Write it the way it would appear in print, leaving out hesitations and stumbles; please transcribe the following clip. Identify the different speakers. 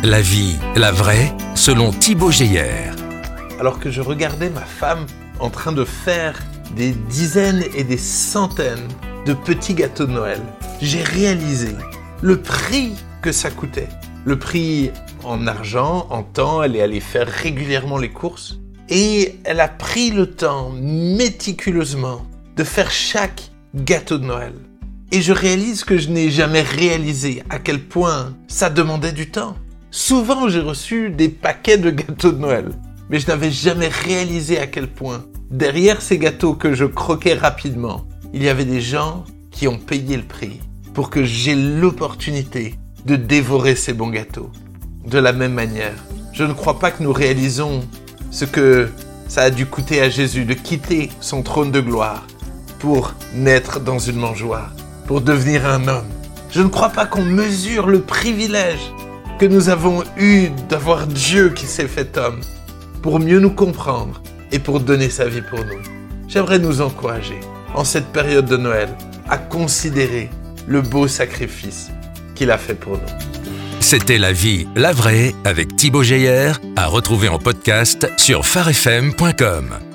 Speaker 1: La vie, la vraie, selon Thibaut Geyer.
Speaker 2: Alors que je regardais ma femme en train de faire des dizaines et des centaines de petits gâteaux de Noël, j'ai réalisé le prix que ça coûtait. Le prix en argent, en temps, elle est allée faire régulièrement les courses et elle a pris le temps méticuleusement de faire chaque gâteau de Noël. Et je réalise que je n'ai jamais réalisé à quel point ça demandait du temps. Souvent, j'ai reçu des paquets de gâteaux de Noël, mais je n'avais jamais réalisé à quel point, derrière ces gâteaux que je croquais rapidement, il y avait des gens qui ont payé le prix pour que j'aie l'opportunité de dévorer ces bons gâteaux. De la même manière, je ne crois pas que nous réalisons ce que ça a dû coûter à Jésus de quitter son trône de gloire pour naître dans une mangeoire, pour devenir un homme. Je ne crois pas qu'on mesure le privilège que nous avons eu d'avoir Dieu qui s'est fait homme pour mieux nous comprendre et pour donner sa vie pour nous. J'aimerais nous encourager, en cette période de Noël, à considérer le beau sacrifice qu'il a fait pour nous.
Speaker 1: C'était La vie, la vraie, avec Thibaut Geyer, à retrouver en podcast sur farfm.com.